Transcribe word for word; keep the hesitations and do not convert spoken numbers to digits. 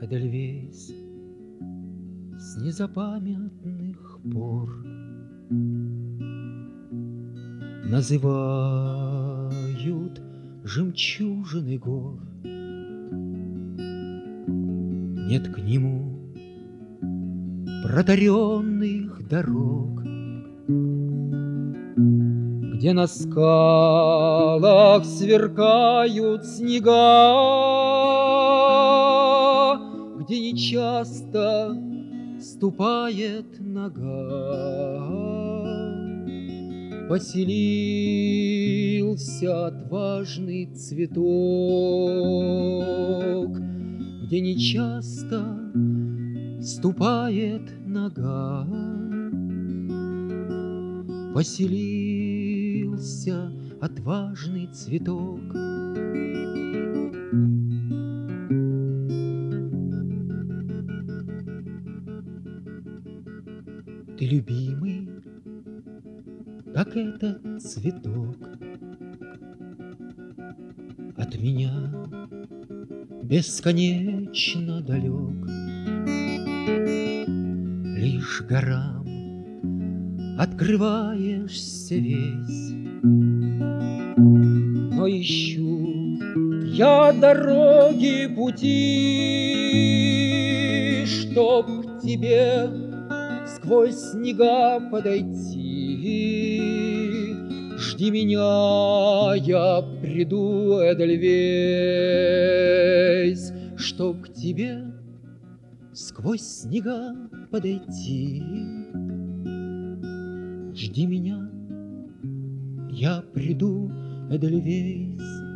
Эдельвейс с незапамятных пор называют жемчужиной гор. Нет к нему протаренных дорог, где на скалах сверкают снега, где нечасто ступает нога. Поселился отважный цветок, где нечасто ступает нога. Поселился отважный цветок. Ты любимый, как этот цветок, от меня бесконечно далек. Лишь горам открываешься весь, но ищу я дороги, пути, чтоб к тебе сквозь снега подойти. Жди меня, я приду, Эдельвейс, чтоб к тебе сквозь снега подойти. Жди меня, я приду, Эдельвейс.